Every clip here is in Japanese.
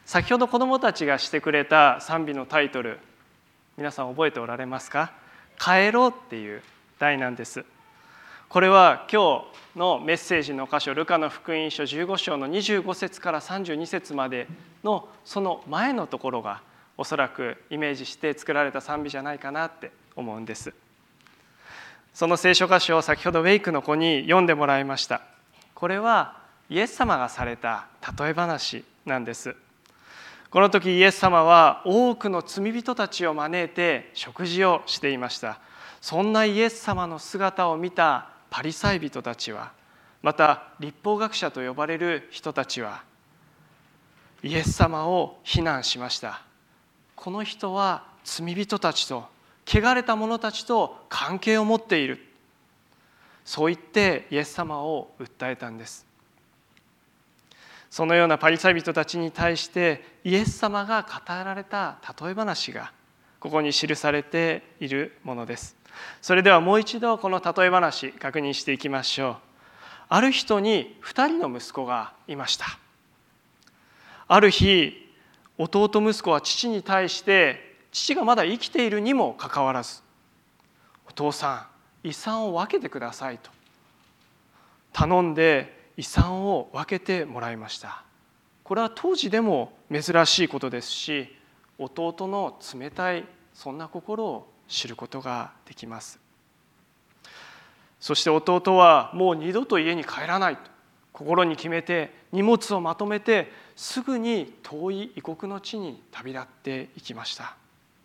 先ほど子どもたちがしてくれた賛美のタイトル、皆さん覚えておられますか？帰ろうっていう題なんです。これは今日のメッセージの箇所、ルカの福音書15章の25節から32節までのその前のところがおそらくイメージして作られた賛美じゃないかなって思うんです。その聖書箇所を先ほどウェイクの子に読んでもらいました。これはイエス様がされた例え話なんです。この時イエス様は多くの罪人たちを招いて食事をしていました。そんなイエス様の姿を見たパリサイ人たちは、また律法学者と呼ばれる人たちはイエス様を非難しました。この人は罪人たちと汚れた者たちと関係を持っている、そう言ってイエス様を訴えたんです。そのようなパリサイ人たちに対してイエス様が語られた例え話がここに記されているものです。それではもう一度この例え話確認していきましょう。ある人に2人の息子がいました。ある日、弟息子は父に対して父がまだ生きているにもかかわらず、お父さん、遺産を分けてくださいと頼んで遺産を分けてもらいました。これは当時でも珍しいことですし、弟の冷たいそんな心を知ることができます。そして弟はもう二度と家に帰らないと心に決めて、荷物をまとめてすぐに遠い異国の地に旅立っていきました。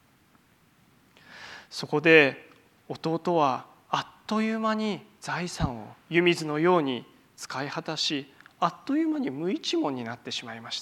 そこで弟はあっという間に財産を湯水のように使い果たし、あっという間に無一文になってしまいました。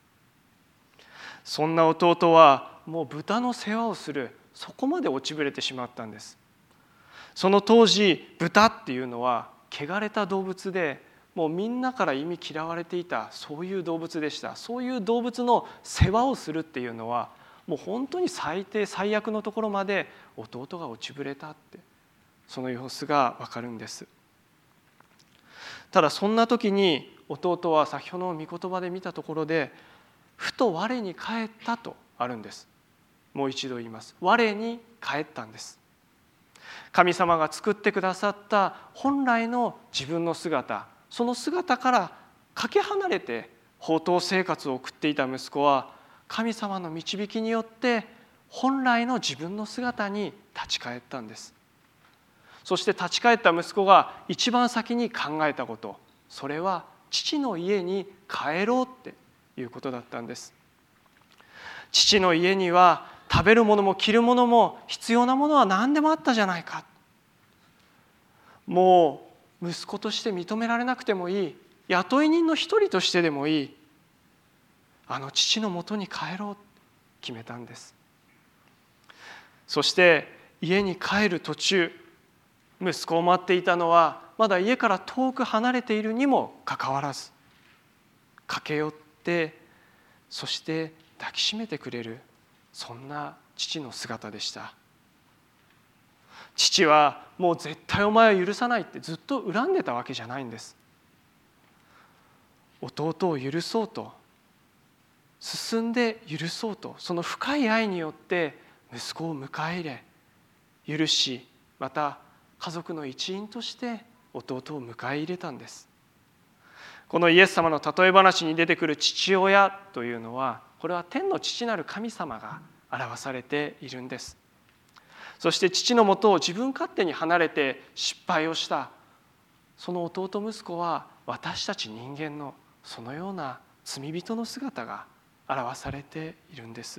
そんな弟はもう豚の世話をする、そこまで落ちぶれてしまったんです。その当時、豚っていうのは汚れた動物で、もうみんなから忌み嫌われていた、そういう動物でした。そういう動物の世話をするっていうのはもう本当に最低最悪のところまで弟が落ちぶれたって、その様子がわかるんです。ただそんな時に弟は先ほどの御言葉で見たところで、ふと我に返ったとあるんです。もう一度言います。我に返ったんです。神様が作ってくださった本来の自分の姿、その姿からかけ離れて放蕩生活を送っていた息子は、神様の導きによって本来の自分の姿に立ち返ったんです。そして立ち返った息子が一番先に考えたこと、それは父の家に帰ろうっていうことだったんです。父の家には食べるものも着るものも必要なものは何でもあったじゃないか。もう息子として認められなくてもいい、雇い人の一人としてでもいい、あの父のもとに帰ろうと決めたんです。そして家に帰る途中、息子を待っていたのはまだ家から遠く離れているにもかかわらず、駆け寄ってそして抱きしめてくれる、そんな父の姿でした。父はもう絶対お前は許さないってずっと恨んでたわけじゃないんです。弟を許そうと、進んで許そうと、その深い愛によって息子を迎え入れ、許し、また家族の一員として弟を迎え入れたんです。このイエス様の例え話に出てくる父親というのは、これは天の父なる神様が表されているんです。そして父のもとを自分勝手に離れて失敗をしたその弟息子は、私たち人間のそのような罪人の姿が表されているんです。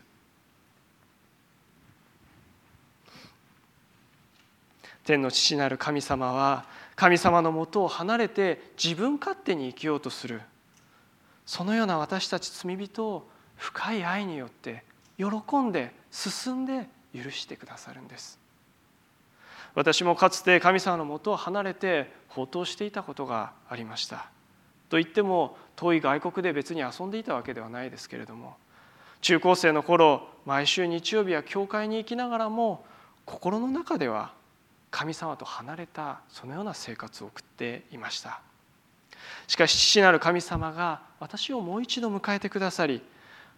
天の父なる神様は、神様のもとを離れて自分勝手に生きようとする、そのような私たち罪人を深い愛によって喜んで進んで許してくださるんです。私もかつて神様のもとを離れて放蕩していたことがありました。といっても遠い外国で別に遊んでいたわけではないですけれども、中高生の頃、毎週日曜日は教会に行きながらも心の中では神様と離れたそのような生活を送っていました。しかし父なる神様が私をもう一度迎えてくださり、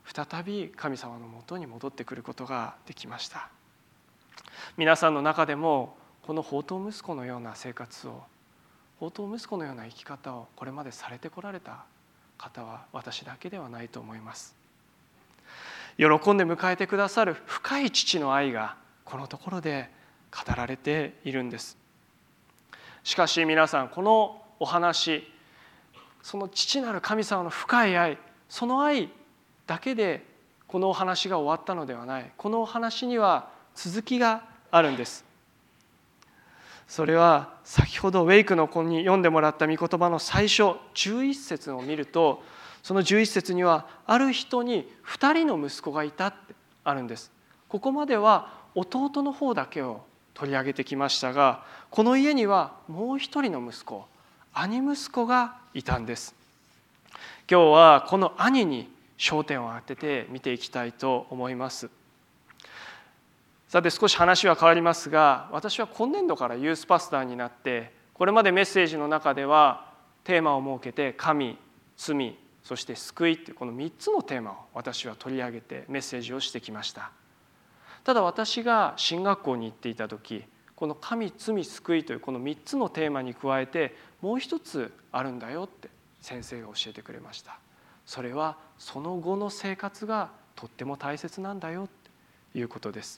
再び神様のもとに戻ってくることができました。皆さんの中でもこの放蕩息子のような生活を、放蕩息子のような生き方をこれまでされてこられた方は私だけではないと思います。喜んで迎えてくださる深い父の愛がこのところで語られているんです。しかし皆さん、このお話、その父なる神様の深い愛、その愛だけでこのお話が終わったのではない。このお話には続きがあるんです。それは先ほどウェイクの子に読んでもらった御言葉の最初11節を見ると、その11節にはある人に2人の息子がいたってあるんです。ここまでは弟の方だけを取り上げてきましたが、この家にはもう一人の息子、兄息子がいたんです。今日はこの兄に焦点を当てて見ていきたいと思います。さて少し話は変わりますが、私は今年度からユースパスターになって、これまでメッセージの中ではテーマを設けて神、罪、そして救いというこの3つのテーマを私は取り上げてメッセージをしてきました。ただ私が進学校に行っていた時、この神、罪、救いというこの3つのテーマに加えてもう一つあるんだよって先生が教えてくれました。それはその後の生活がとっても大切なんだよということです。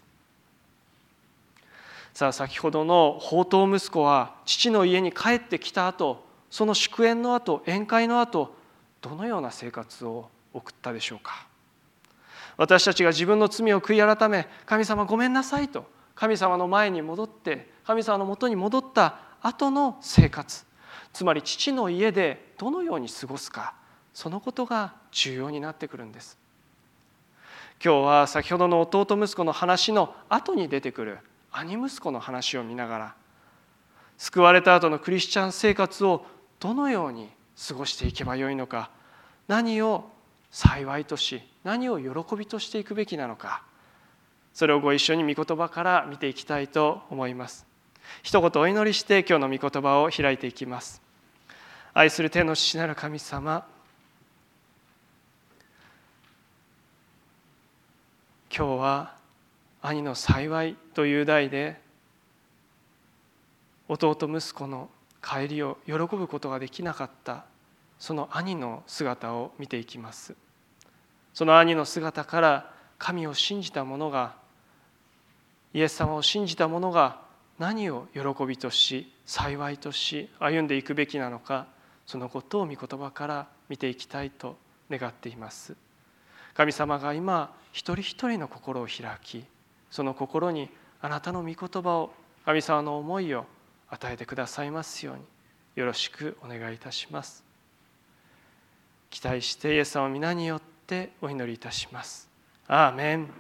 さあ先ほどの放蕩息子は父の家に帰ってきた後、その祝宴の後、宴会の後、どのような生活を送ったでしょうか。私たちが自分の罪を悔い改め、神様ごめんなさいと神様の前に戻って、神様のもとに戻った後の生活、つまり父の家でどのように過ごすか、そのことが重要になってくるんです。今日は先ほどの弟息子の話の後に出てくる兄息子の話を見ながら、救われた後のクリスチャン生活をどのように過ごしていけばよいのか、何を幸いとし、何を喜びとしていくべきなのか、それをご一緒に御言葉から見ていきたいと思います。一言お祈りして今日の御言葉を開いていきます。愛する天の父なる神様、今日は兄の幸いという題で弟息子の帰りを喜ぶことができなかったその兄の姿を見ていきます。その兄の姿から神を信じた者が、イエス様を信じた者が何を喜びとし幸いとし歩んでいくべきなのか、そのことを御言葉から見ていきたいと願っています。神様が今一人一人の心を開き、その心にあなたの御言葉を、神様の思いを与えてくださいますようによろしくお願いいたします。期待してイエス様の皆によってお祈りいたします。アーメン。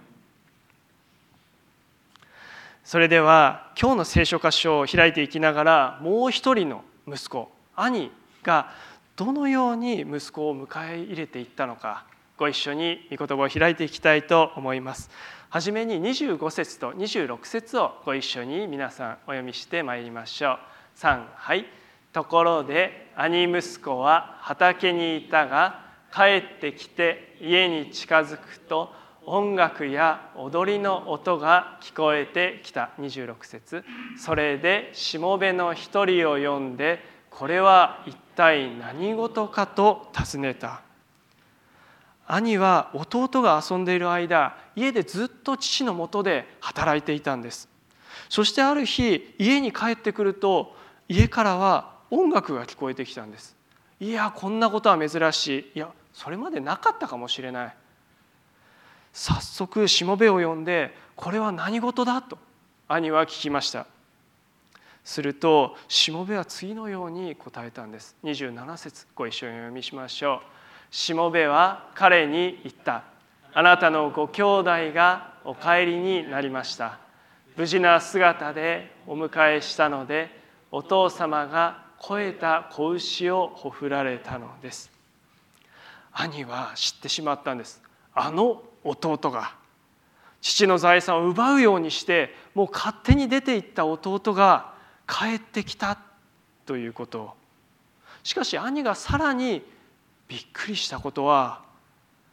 それでは今日の聖書箇所を開いていきながら、もう一人の息子、兄がどのように息子を迎え入れていったのか、ご一緒に御言葉を開いていきたいと思います。はじめに25節と26節をご一緒に皆さんお読みしてまいりましょう。3、はい。ところで兄息子は畑にいたが、帰ってきて家に近づくと音楽や踊りの音が聞こえてきた。26節。それでしもべの一人を呼んで、これは一体何事かと尋ねた。兄は弟が遊んでいる間、家でずっと父のもとで働いていたんです。そしてある日、家に帰ってくると、家からは音楽が聞こえてきたんです。いや、こんなことは珍しい。いや、それまでなかったかもしれない。早速しもべを呼んで、これは何事だと兄は聞きました。するとしもべは次のように答えたんです。27節、ご一緒にお読みしましょう。しもべは彼に言った。あなたのご兄弟がお帰りになりました。無事な姿でお迎えしたので、お父様が肥えた子牛をほふられたのです。兄は知ってしまったんです。あの弟が、父の財産を奪うようにしてもう勝手に出て行った弟が帰ってきたということを。しかし兄がさらにびっくりしたことは、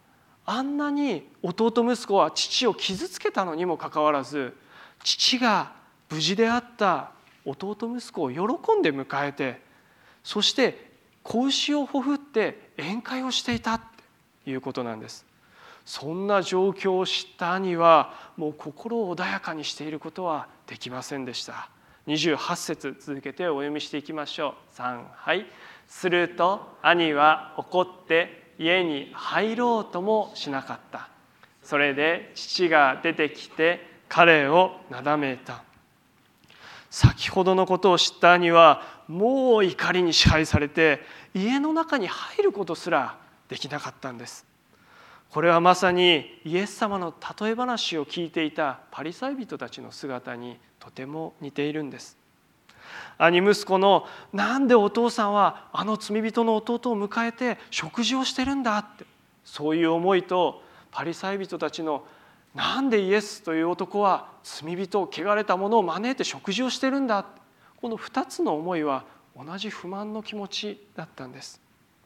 あんなに弟息子は父を傷つけたのにもかかわらず、父が無事であった弟息子を喜んで迎えて、そして子牛をほふって宴会をしていたということなんです。そんな状況を知った兄はもう心を穏やかにしていることはできませんでした。28節続けてお読みしていきましょう。3、はい。すると兄は怒って家に入ろうともしなかった。それで父が出てきて彼をなだめた。先ほどのことを知った兄はもう怒りに支配されて家の中に入ることすらできなかったんです。これはまさにイエス様の例え話を聞いていたパリサイ人たちの姿にとても似ているんです。兄息子のなんでお父さんはあの罪人の弟を迎えて食事をしてるんだって、そういう思いとパリサイ人たちのなんでイエスという男は罪人、汚れた者を招いて食事をしてるんだ、この2つの思いは同じ不満の気持ちだったんです。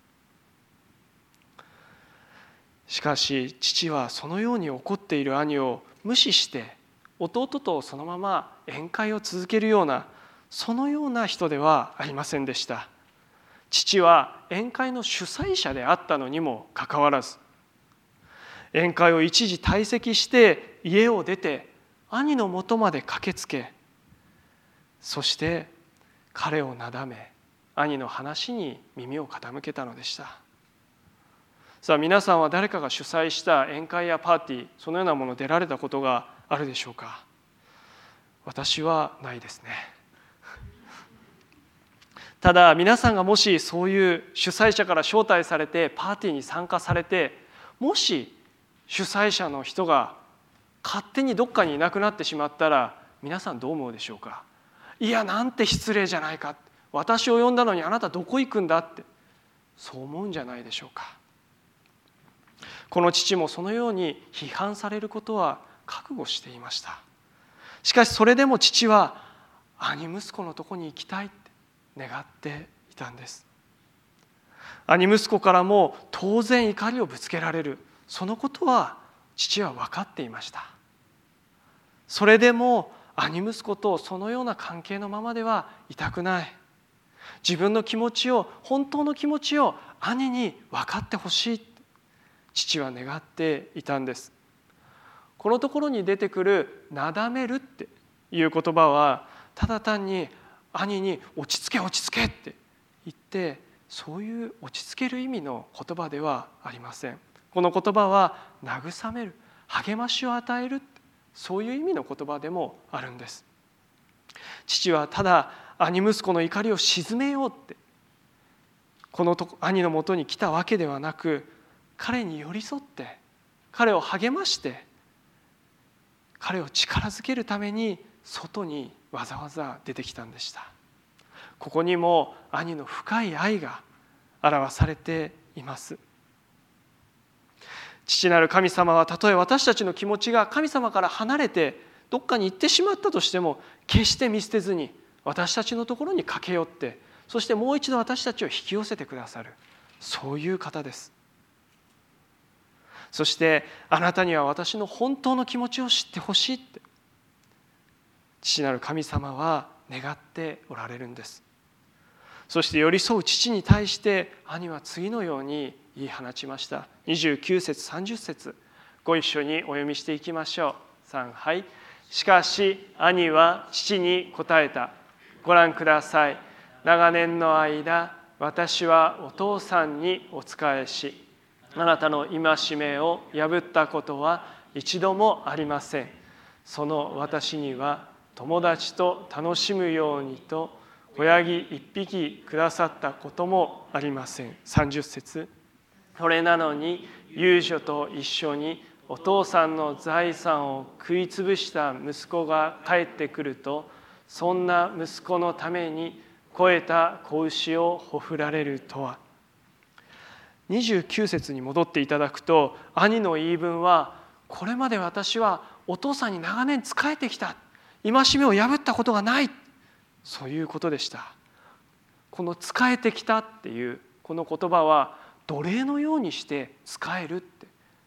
しかし父はそのように怒っている兄を無視して弟とそのまま宴会を続けるような、そのような人ではありませんでした。父は宴会の主催者であったのにもかかわらず、宴会を一時退席して家を出て兄のもとまで駆けつけ、そして彼をなだめ兄の話に耳を傾けたのでした。さあ皆さんは誰かが主催した宴会やパーティー、そのようなもの出られたことがあるでしょうか。私はないですね。ただ皆さんがもしそういう主催者から招待されてパーティーに参加されて、もし主催者の人が勝手にどっかにいなくなってしまったら、皆さんどう思うでしょうか。いや、なんて失礼じゃないか、私を呼んだのにあなたどこ行くんだって、そう思うんじゃないでしょうか。この父もそのように批判されることは覚悟していました。しかしそれでも父は兄息子のとこに行きたいって願っていたんです。兄息子からも当然怒りをぶつけられる、そのことは父は分かっていました。それでも兄息子とそのような関係のままではいたくない。自分の気持ちを、本当の気持ちを兄に分かってほしい、父は願っていたんです。このところに出てくるなだめるっていう言葉は、ただ単に兄に落ち着け落ち着けって言ってそういう落ち着ける意味の言葉ではありません。この言葉は慰める、励ましを与える、そういう意味の言葉でもあるんです。父はただ兄息子の怒りを鎮めようってこの兄のもとに来たわけではなく、彼に寄り添って彼を励まして彼を力づけるために外にわざわざ出てきたんでした。ここにも兄の深い愛が表されています。父なる神様はたとえ私たちの気持ちが神様から離れてどっかに行ってしまったとしても、決して見捨てずに私たちのところに駆け寄って、そしてもう一度私たちを引き寄せてくださる、そういう方です。そしてあなたには私の本当の気持ちを知ってほしいって父なる神様は願っておられるんです。そして寄り添う父に対して兄は次のように言い放ちました。29節30節ご一緒にお読みしていきましょう。3、はい。しかし兄は父に答えた。ご覧ください。長年の間私はお父さんにお仕えし、あなたの戒めを破ったことは一度もありません。その私には友達と楽しむようにと子ヤギ一匹くださったこともありません。30節それなのに遊女と一緒にお父さんの財産を食い潰した息子が帰ってくると、そんな息子のために肥えた子牛をほふられるとは。29節に戻っていただくと、兄の言い分は、これまで私はお父さんに長年仕えてきた、戒めを破ったことがない、そういうことでした。この仕えてきたっていうこの言葉は奴隷のようにして仕えるって、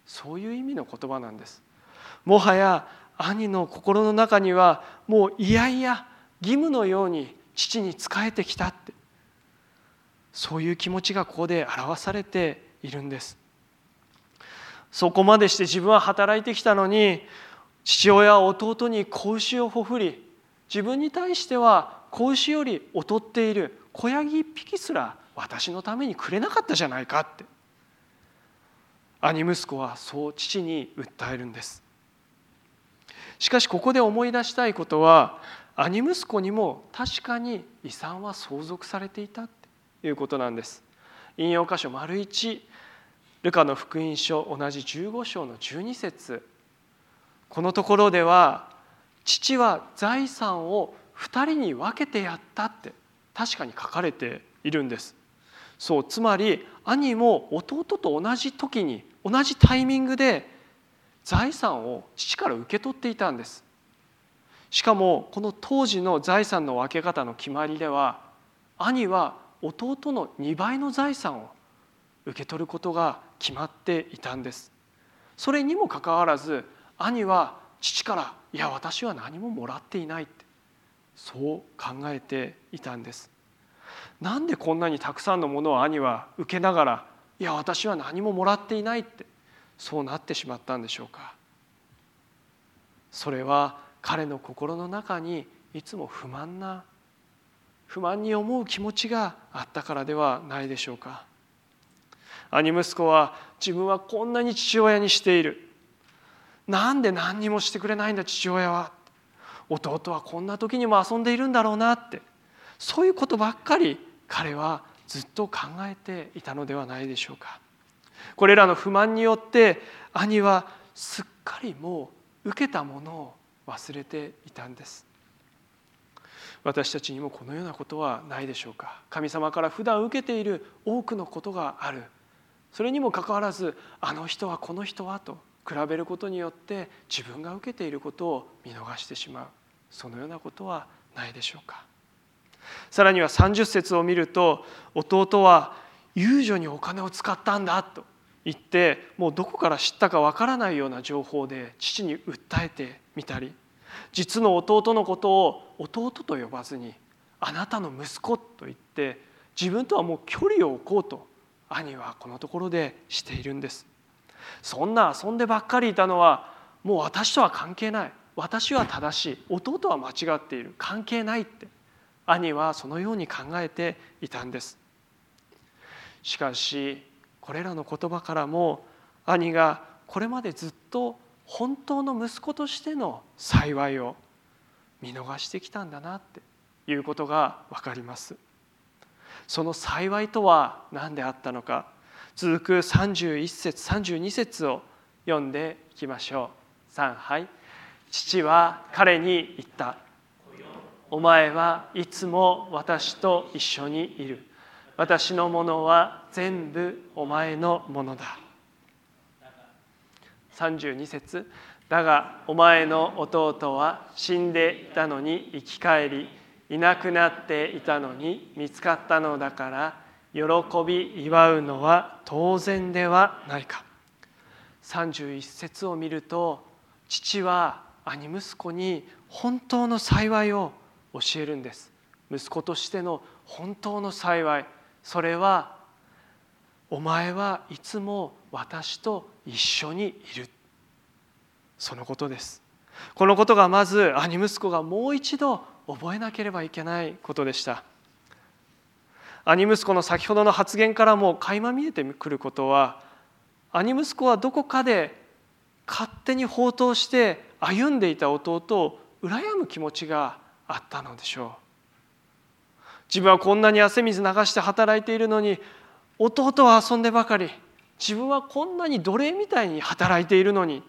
そういう意味の言葉なんです。もはや兄の心の中にはもういやいや義務のように父に仕えてきたって、そういう気持ちがここで表されているんです。そこまでして自分は働いてきたのに、父親は弟に子牛をほふり、自分に対しては子牛より劣っている子ヤギ一匹すら私のためにくれなかったじゃないかって、兄息子はそう父に訴えるんです。しかしここで思い出したいことは、兄息子にも確かに遺産は相続されていたということなんです。引用箇所丸1、ルカの福音書同じ15章の12節、このところでは父は財産を2人に分けてやったって確かに書かれているんです。そう、つまり兄も弟と同じ時に同じタイミングで財産を父から受け取っていたんです。しかもこの当時の財産の分け方の決まりでは、兄は弟の2倍の財産を受け取ることが決まっていたんです。それにもかかわらず兄は父から「いや私は何ももらっていない」ってそう考えていたんです。なんでこんなにたくさんのものを兄は受けながら「いや私は何ももらっていない」ってそうなってしまったんでしょうか。それは彼の心の中にいつも不満に思う気持ちがあったからではないでしょうか。兄息子は自分はこんなに父親にしている、なんで何にもしてくれないんだ父親は、弟はこんな時にも遊んでいるんだろうなって、そういうことばっかり彼はずっと考えていたのではないでしょうか。これらの不満によって兄はすっかりもう受けたものを忘れていたんです。私たちにもこのようなことはないでしょうか。神様から普段受けている多くのことがある。それにもかかわらずあの人はこの人はと比べることによって自分が受けていることを見逃してしまう。そのようなことはないでしょうか。さらには30節を見ると、弟は遊女にお金を使ったんだと言って、もうどこから知ったかわからないような情報で父に訴えてみたり、実の弟のことを弟と呼ばずにあなたの息子と言って自分とはもう距離を置こうと兄はこのところでしているんです。そんな遊んでばっかりいたのはもう私とは関係ない、私は正しい、弟は間違っている、関係ないって兄はそのように考えていたんです。しかしこれらの言葉からも兄がこれまでずっと本当の息子としての幸いを見逃してきたんだなっていうことが分かります。その幸いとは何であったのか、続く31節32節を読んでいきましょう。3、はい。父は彼に言った。お前はいつも私と一緒にいる。私のものは全部お前のものだ。32節。だがお前の弟は死んでいたのに生き返り、いなくなっていたのに見つかったのだから喜び祝うのは当然ではないか。31節を見ると、父は兄息子に本当の幸いを教えるんです。息子としての本当の幸い、それはお前はいつも私と一緒にいる、そのことです。このことがまず兄息子がもう一度覚えなければいけないことでした。兄息子の先ほどの発言からも垣間見えてくることは、兄息子はどこかで勝手に放蕩して歩んでいた弟を羨む気持ちがあったのでしょう。自分はこんなに汗水流して働いているのに弟は遊んでばかり、自分はこんなに奴隷みたいに働いているのに、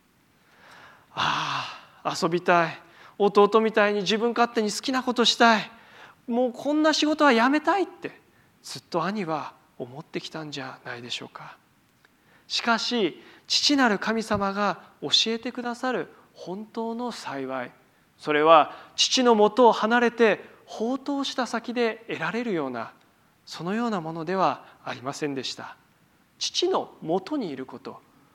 遊びたい、弟みたいに自分勝手に好きなことしたい、もうこんな仕事はやめたいってずっと兄は思ってきたんじゃないでしょうか。しかし父なる神様が教えてくださる本当の幸い、それは父のもとを離れて放蕩した先で得られるような、そのようなものではありませんでした。父のもとにいること、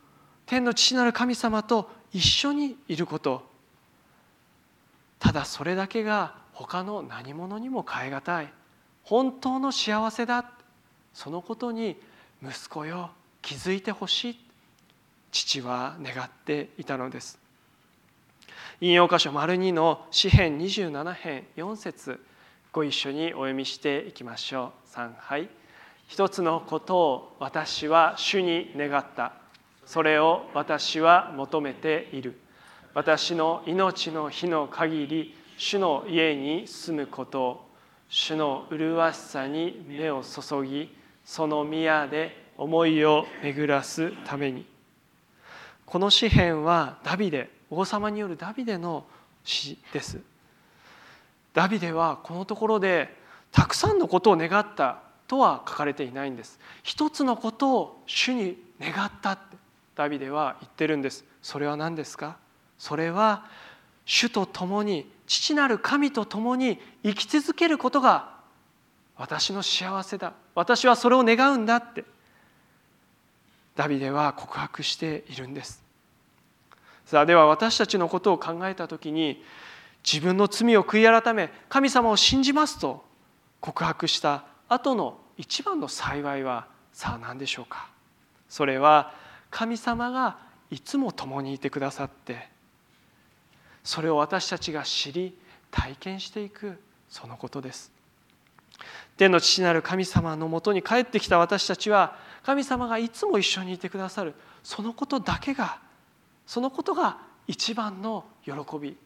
天の父なる神様と一緒にいること、ただそれだけが他の何者にも代え難い本当の幸せだ、そのことに息子よ気づいてほしい、父は願っていたのです。引用箇所 ② の詩編27編4節、ご一緒にお読みしていきましょう。3、はい。一つのことを私は主に願った。それを私は求めている。私の命の日の限り、主の家に住むことを、主の麗しさに目を注ぎ、その宮で思いを巡らすために。この詩編はダビデ、王様によるダビデの詩です。ダビデはこのところでたくさんのことを願ったとは書かれていないんです。一つのことを主に願ったってダビデは言ってるんです。それは何ですか？それは主と共に、父なる神と共に生き続けることが私の幸せだ、私はそれを願うんだってダビデは告白しているんです。さあ、では私たちのことを考えたときに、自分の罪を悔い改め神様を信じますと告白した後の一番の幸いはさあ何でしょうか？それは神様がいつも共にいてくださって、それを私たちが知り体験していく、そのことです。天の父なる神様のもとに帰ってきた私たちは、神様がいつも一緒にいてくださる、そのことだけが、そのことが一番の喜び、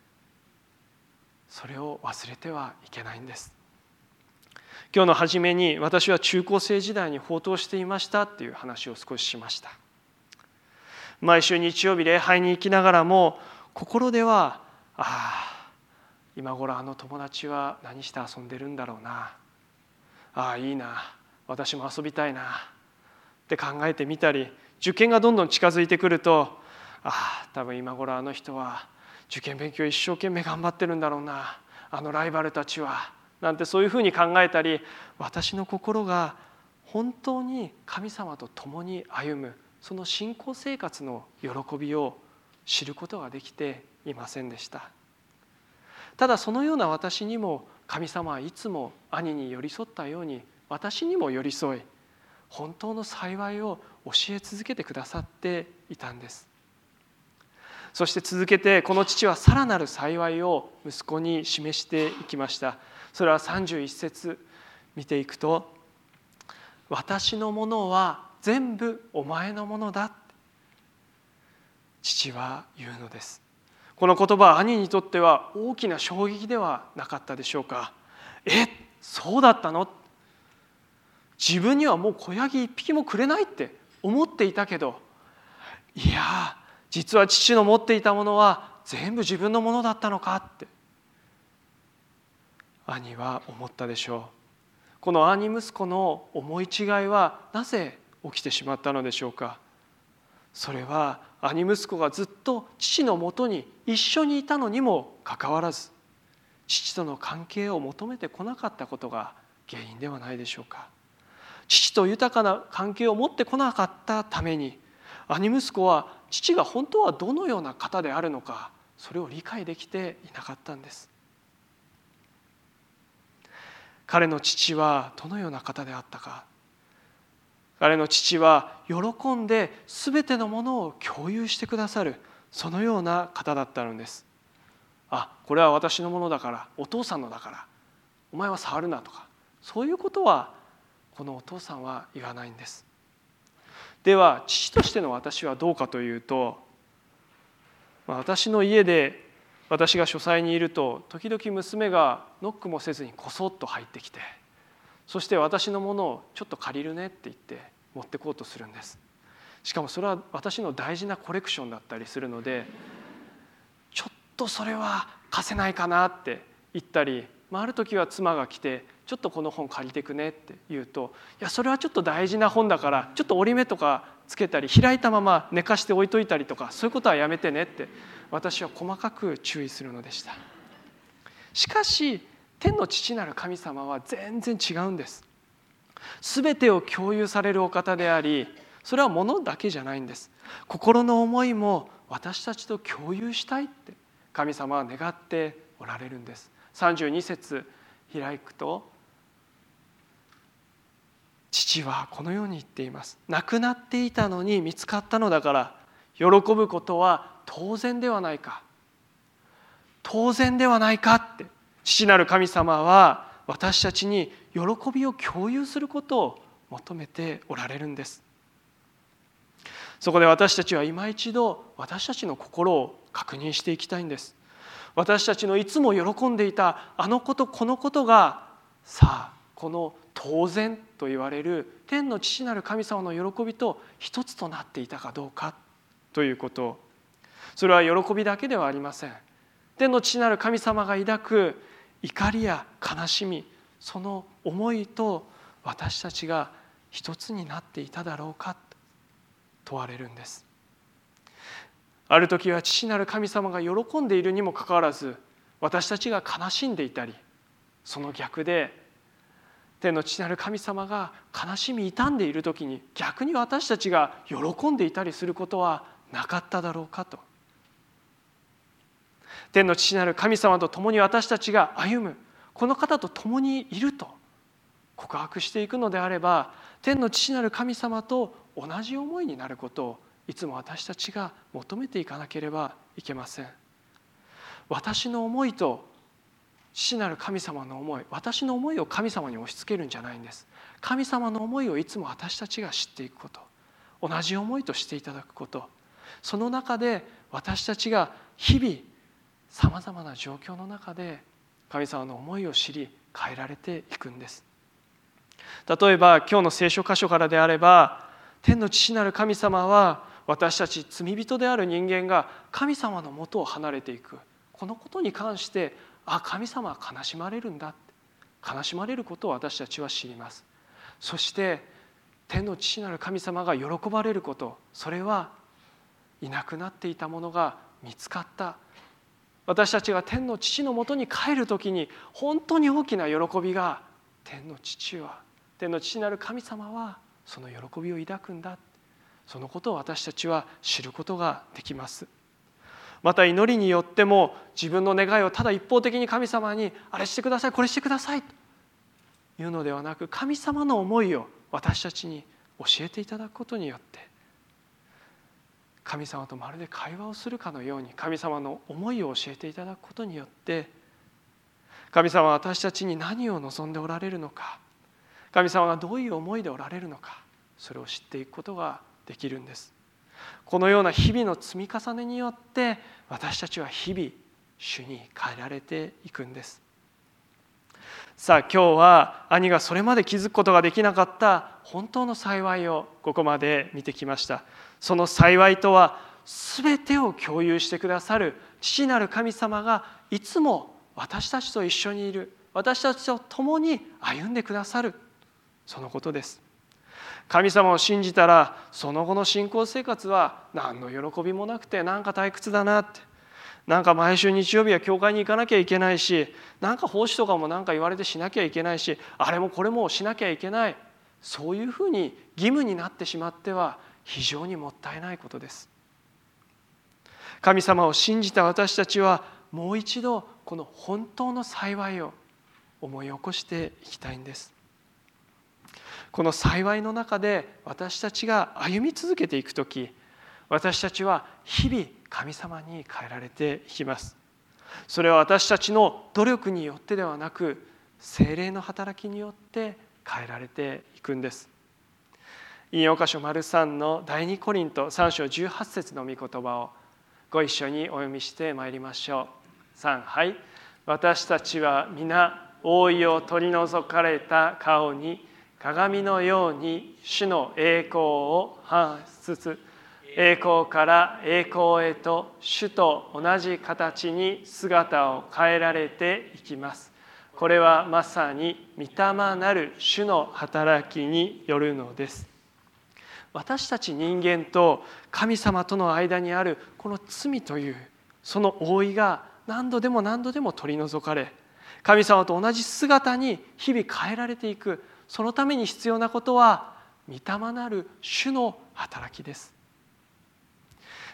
それを忘れてはいけないんです。今日の初めに、私は中高生時代に放蕩していましたっていう話を少ししました。毎週日曜日礼拝に行きながらも、心では今頃あの友達は何して遊んでるんだろうな、いいな、私も遊びたいなって考えてみたり、受験がどんどん近づいてくると、多分今頃あの人は受験勉強一生懸命頑張ってるんだろうな、あのライバルたちは、なんてそういうふうに考えたり、私の心が本当に神様と共に歩む、その信仰生活の喜びを知ることができていませんでした。ただそのような私にも神様はいつも兄に寄り添ったように、私にも寄り添い、本当の幸いを教え続けてくださっていたんです。そして続けて、この父はさらなる幸いを息子に示していきました。それは31節見ていくと、私のものは全部お前のものだ、父は言うのです。この言葉は兄にとっては大きな衝撃ではなかったでしょうか。そうだったの？自分にはもう子ヤギ一匹もくれないって思っていたけど、いや実は父の持っていたものは全部自分のものだったのかって兄は思ったでしょう。この兄息子の思い違いはなぜ起きてしまったのでしょうか。それは兄息子がずっと父のもとに一緒にいたのにもかかわらず、父との関係を求めてこなかったことが原因ではないでしょうか。父と豊かな関係を持ってこなかったために、兄息子は父が本当はどのような方であるのか、それを理解できていなかったんです。彼の父はどのような方であったか。彼の父は喜んで全てのものを共有してくださる、そのような方だったのです。これは私のものだから、お父さんのだからお前は触るなとか、そういうことはこのお父さんは言わないんです。では父としての私はどうかというと、私の家で私が書斎にいると、時々娘がノックもせずにこそっと入ってきて、そして私のものをちょっと借りるねって言って持ってこうとするんです。しかもそれは私の大事なコレクションだったりするので、ちょっとそれは貸せないかなって言ったり、ある時は妻が来てちょっとこの本借りてくねって言うと、いやそれはちょっと大事な本だからちょっと折り目とかつけたり開いたまま寝かして置いといたりとか、そういうことはやめてねって私は細かく注意するのでした。しかし天の父なる神様は全然違うんです。すべてを共有されるお方であり、それは物だけじゃないんです。 心の思いも私たちと共有したいって神様は願っておられるんです。32節開くと、父はこのように言っています。亡くなっていたのに見つかったのだから喜ぶことは当然ではないか。当然ではないかって、父なる神様は私たちに喜びを共有することを求めておられるんです。そこで私たちは今一度私たちの心を確認していきたいんです。私たちのいつも喜んでいたあのことこのことが、さあこの当然と言われる天の父なる神様の喜びと一つとなっていたかどうかということ。それは喜びだけではありません。天の父なる神様が抱く怒りや悲しみ、その思いと私たちが一つになっていただろうかと問われるんです。ある時は父なる神様が喜んでいるにもかかわらず、私たちが悲しんでいたり、その逆で天の父なる神様が悲しみ痛んでいる時に逆に私たちが喜んでいたりすることはなかっただろうかと。天の父なる神様と共に私たちが歩む、この方と共にいると告白していくのであれば、天の父なる神様と同じ思いになることをいつも私たちが求めていかなければいけません。私の思いと父なる神様の思い、私の思いを神様に押し付けるんじゃないんです。神様の思いをいつも私たちが知っていくこと、同じ思いとしていただくこと、その中で私たちが日々さまざまな状況の中で神様の思いを知り変えられていくんです。例えば今日の聖書箇所からであれば、天の父なる神様は私たち罪人である人間が神様のもとを離れていく、このことに関して神様は悲しまれるんだ、悲しまれることを私たちは知ります。そして天の父なる神様が喜ばれること、それはいなくなっていたものが見つかった、私たちが天の父のもとに帰るときに本当に大きな喜びが、天の父なる神様はその喜びを抱くんだ、そのことを私たちは知ることができます。また祈りによっても自分の願いをただ一方的に神様にあれしてくださいこれしてくださいというのではなく、神様の思いを私たちに教えていただくことによって、神様とまるで会話をするかのように神様の思いを教えていただくことによって、神様は私たちに何を望んでおられるのか、神様がどういう思いでおられるのか、それを知っていくことができるんです。このような日々の積み重ねによって私たちは日々主に変えられていくんです。さあ今日は兄がそれまで気づくことができなかった本当の幸いをここまで見てきました。その幸いとは、全てを共有してくださる父なる神様がいつも私たちと一緒にいる、私たちと共に歩んでくださる、そのことです。神様を信じたらその後の信仰生活は何の喜びもなくて、なんか退屈だなって、なんか毎週日曜日は教会に行かなきゃいけないし、なんか奉仕とかもなんか言われてしなきゃいけないし、あれもこれもしなきゃいけない、そういうふうに義務になってしまっては非常にもったいないことです。神様を信じた私たちはもう一度この本当の幸いを思い起こしていきたいんです。この幸いの中で私たちが歩み続けていくとき、私たちは日々神様に変えられていきます。それは私たちの努力によってではなく、聖霊の働きによって変えられていくんです。引用箇所 ③ の第2コリント3章18節の御言葉をご一緒にお読みしてまいりましょう。3、はい。私たちは皆覆いを取り除かれた顔に鏡のように主の栄光を反しつつ、栄光から栄光へと主と同じ形に姿を変えられていきます。これはまさに御霊なる主の働きによるのです。私たち人間と神様との間にあるこの罪というその覆いが何度でも何度でも取り除かれ、神様と同じ姿に日々変えられていく、そのために必要なことは御霊なる主の働きです。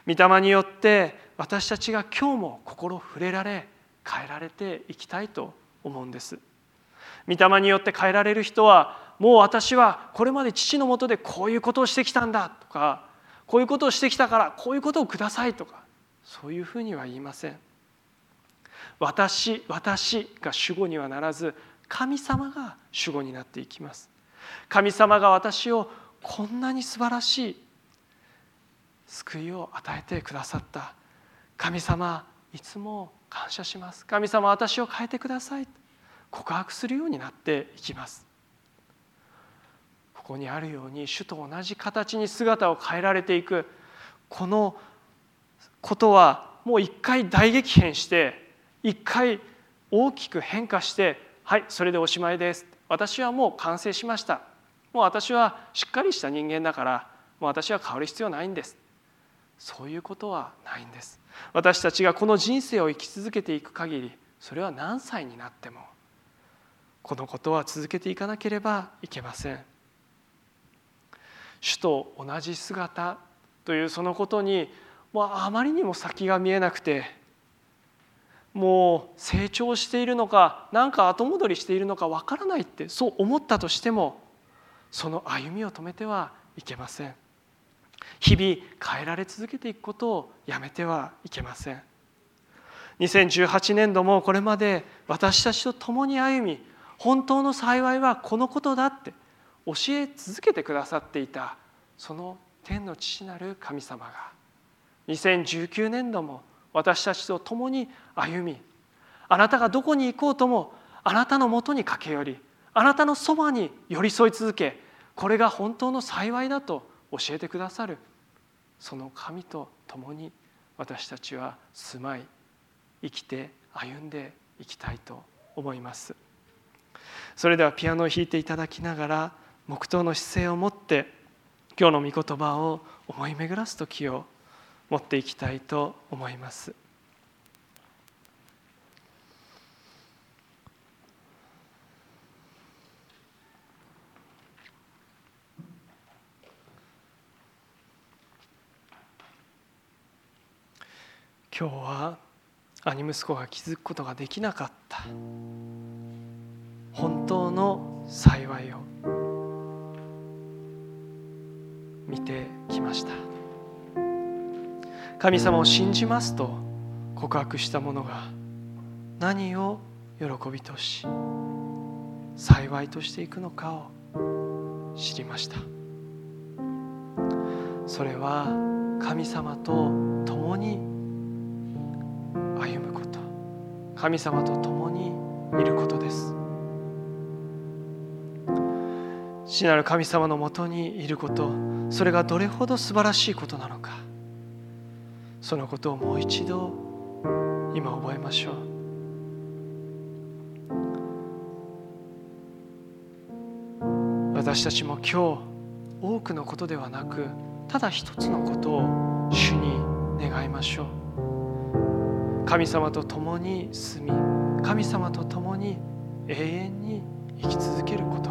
御霊によって私たちが今日も心触れられ変えられていきたいと思うんです。御霊によって変えられる人は、もう私はこれまで父のもとでこういうことをしてきたんだとか、こういうことをしてきたからこういうことをくださいとか、そういうふうには言いません。私が主語にはならず、神様が主語になっていきます。神様が私をこんなに素晴らしい救いを与えてくださった。神様、いつも感謝します。神様、私を変えてください。告白するようになっていきます。ここにあるように、主と同じ形に姿を変えられていく、このことはもう一回大激変して、一回大きく変化して、はい、それでおしまいです。私はもう完成しました。もう私はしっかりした人間だから、もう私は変わる必要ないんです。そういうことはないんです。私たちがこの人生を生き続けていく限り、それは何歳になってもこのことは続けていかなければいけません。主と同じ姿というそのことに、もうあまりにも先が見えなくて、もう成長しているのか、なんか後戻りしているのかわからないって、そう思ったとしても、その歩みを止めてはいけません。日々変えられ続けていくことをやめてはいけません。2018年度もこれまで私たちと共に歩み、本当の幸いはこのことだって教え続けてくださっていた、その天の父なる神様が2019年度も私たちと共に歩み、あなたがどこに行こうともあなたのもとに駆け寄り、あなたのそばに寄り添い続け、これが本当の幸いだと教えてくださる、その神と共に私たちは住まい、生きて歩んでいきたいと思います。それではピアノを弾いていただきながら、黙祷の姿勢を持って今日の御言葉を思い巡らす時を持っていきたいと思います。今日は兄息子が気づくことができなかった本当の幸いを見てきました。神様を信じますと告白した者が何を喜びとし幸いとしていくのかを知りました。それは神様と共に歩むこと、神様と共にいることです。父なる神様のもとにいること、それがどれほど素晴らしいことなのか、そのことをもう一度今覚えましょう。私たちも今日多くのことではなく、ただ一つのことを主に願いましょう。神様と共に住み、神様と共に永遠に生き続けること、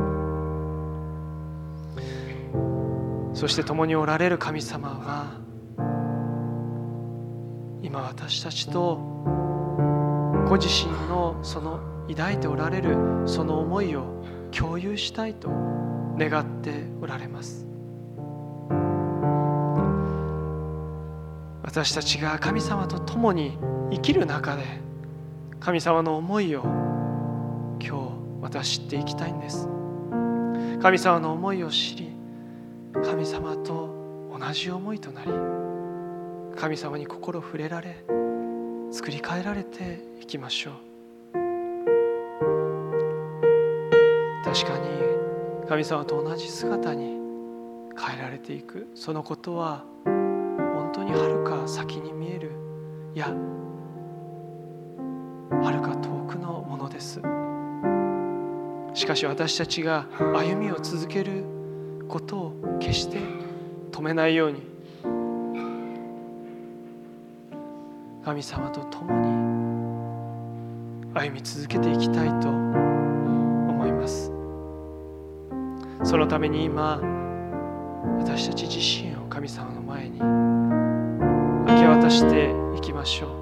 そして共におられる神様は今私たちとご自身のその抱いておられるその思いを共有したいと願っておられます。私たちが神様と共に生きる中で神様の思いを今日私知っていきたいんです。神様の思いを知り、神様と同じ思いとなり、神様に心触れられ作り変えられていきましょう。確かに神様と同じ姿に変えられていく、そのことは本当にはるか先に見える、いやはるか遠くのものです。しかし私たちが歩みを続けることを決して止めないように、神様と共に歩み続けていきたいと思います。そのために今私たち自身を神様の前に渡していきましょう。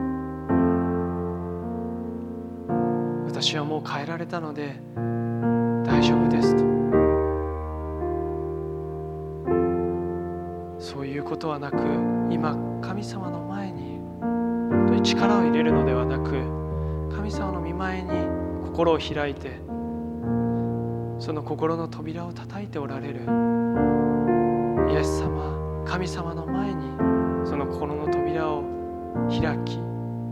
私はもう変えられたので大丈夫ですと、そういうことはなく、今神様の前に力を入れるのではなく、神様の御前に心を開いて、その心の扉を叩いておられるイエス様、神様の前にその心の扉を開き、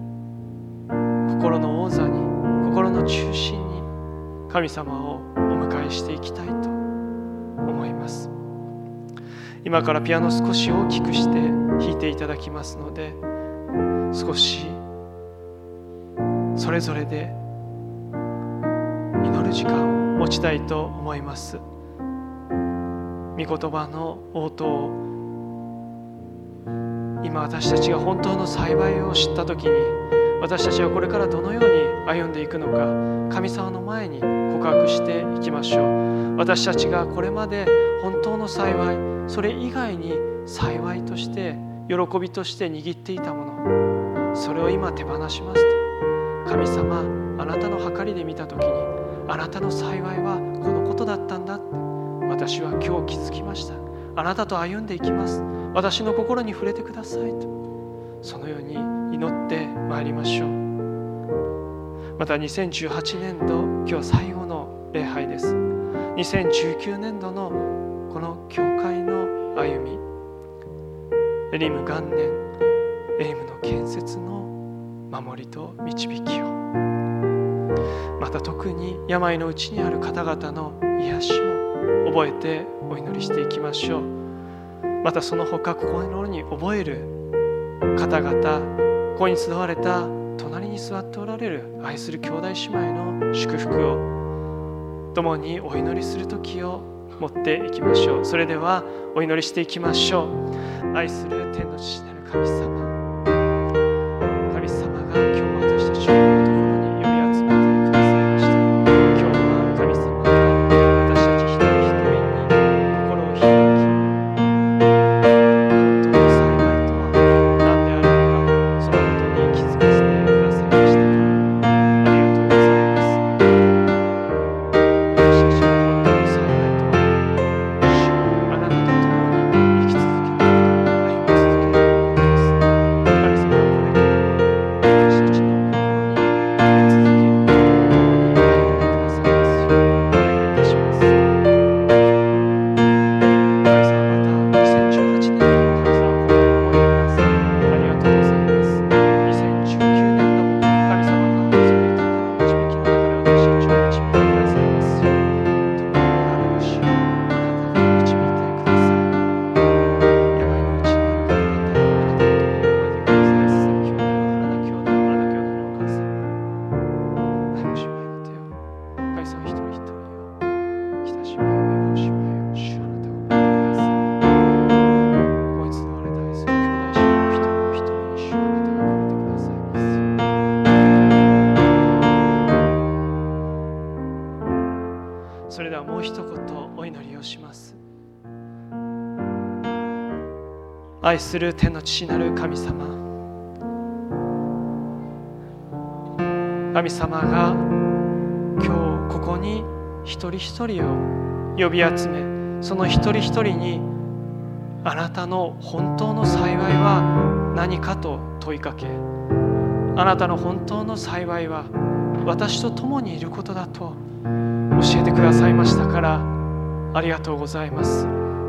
心の王座に、心の中心に神様をお迎えしていきたいと思います。今からピアノ少し大きくして弾いていただきますので、少しそれぞれで祈る時間を持ちたいと思います。御言葉の応答を、今私たちが本当の幸いを知ったときに、私たちはこれからどのように歩んでいくのか、神様の前に告白していきましょう。私たちがこれまで本当の幸い、それ以外に幸いとして喜びとして握っていたもの、それを今手放しますと。神様、あなたの計りで見たときに、あなたの幸いはこのことだったんだって私は今日気づきました。あなたと歩んでいきます。私の心に触れてくださいと、そのように祈ってまいりましょう。また2018年度、今日最後の礼拝です。2019年度のこの教会の歩み、エリム元年、エリムの建設の守りと導きを、また特に病のうちにある方々の癒しも覚えてお祈りしていきましょう。またその他、心に覚える方々、ここに集われた隣に座っておられる愛する兄弟姉妹の祝福を共にお祈りする時を持っていきましょう。それではお祈りしていきましょう。愛する天の父なる神様、神様が今日私たちをこのところに呼び集めてくださいました。今日は神様が私たち一人一人に心を開き、本当の幸いとは何であるのか、そのことに気づかせてくださいました。ありがとうございます。私たちの本当の幸いとは、主あなたと共に生き続ける、歩み続けることです。神様はこれから私たちの心に触れ続け、共に歩んでくださいますようお願いいたします。神様、また2018年度も神様この思いください。ありがとうございます。2019年度も神様がそういった導きの中で私たちを導いてくださいますよう、共におられる主、あなたが導いてください。病のうちにある方々、あなたの共に覚えてください。鈴木兄弟の原田兄弟、原田兄弟のお母さん、愛おしまいの手を、神様一人一人を、親しまいを、祝うしまいを、主あなたが覚えてください。ここに集われた愛する兄弟姉妹の一人お一人に主あなたが触れてくださいますよう。それではもう一言お祈りをします。愛する天の父なる神様、神様が今日ここに一人一人を呼び集め、その一人一人にあなたの本当の幸いは何かと問いかけ、あなたの本当の幸いは私と共にいることだと教えてくださいましたから、ありがとうございます。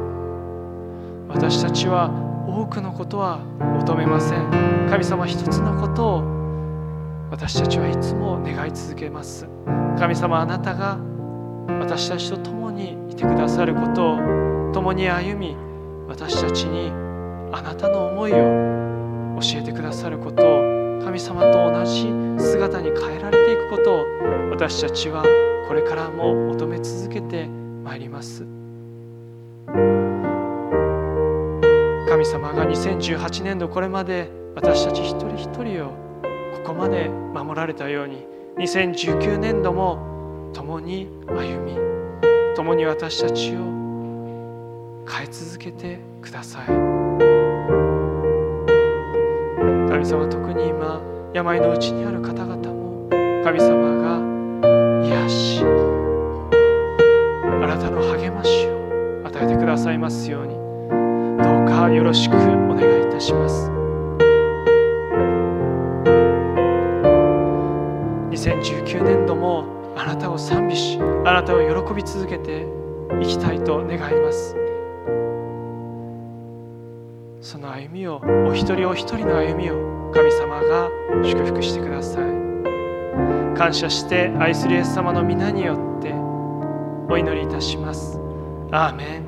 私たちは多くのことは求めません。神様、一つのことを私たちはいつも願い続けます。神様、あなたが私たちと共にいてくださることを、共に歩み、私たちにあなたの思いを教えてくださることを、神様と同じ姿に変えられていくことを、私たちはこれからも求め続けてまいります。神様が2018年度これまで私たち一人一人をここまで守られたように、2019年度も共に歩み、共に私たちを変え続けてください。 神様、特に今病のうちにある方々も神様が癒し、あなたの励ましを与えてくださいますように、どうかよろしくお願いいたします。2019年度もあなたを賛美し、あなたを喜び続けていきたいと願います。その歩みを、お一人お一人の歩みを神様が祝福してください。感謝して愛するイエス様の皆によってお祈りいたします。アーメン。